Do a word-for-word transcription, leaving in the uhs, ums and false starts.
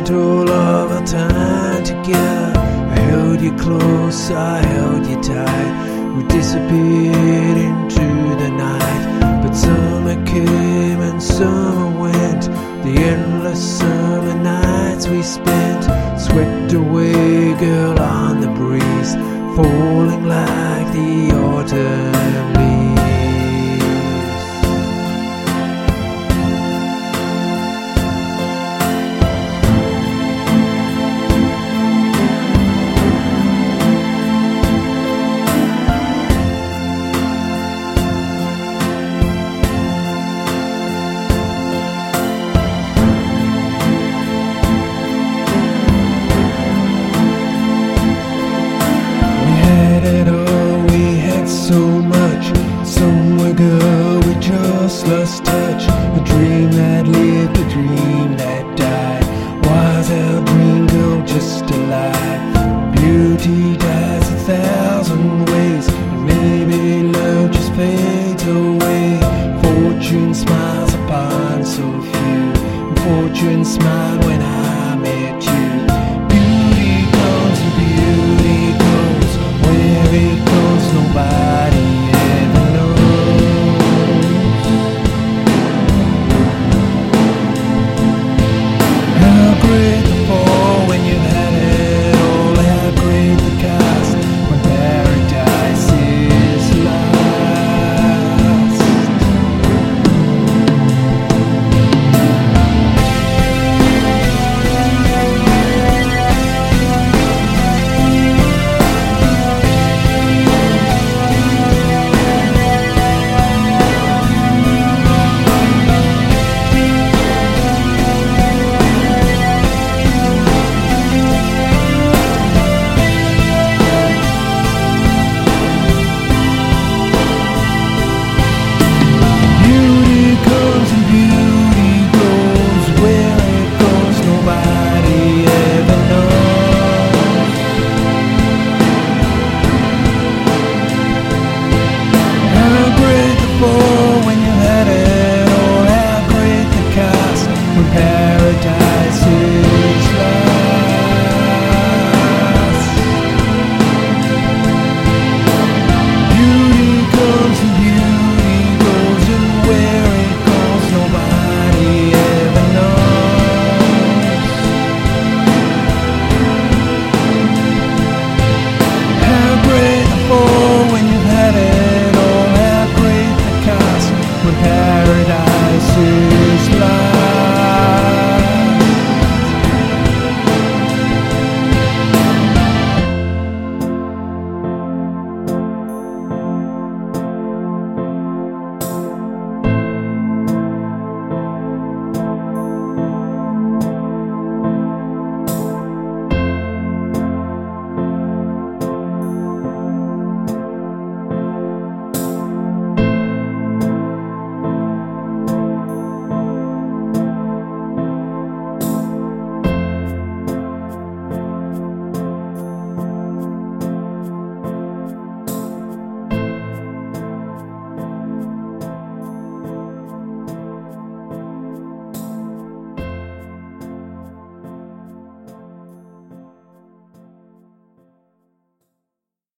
spent all of our time together. I held you close, I held you tight. We disappeared into the night. But summer came and summer went. The endless summer nights we spent swept away, girl, on the breeze, falling like the autumn leaves. So much, somewhere, girl, we just lost touch. A dream that lived, a dream that died. Was our dream, girl, just a lie? Beauty dies a thousand ways, and maybe love just fades away. Fortune smiles upon so few, and fortune smiled when I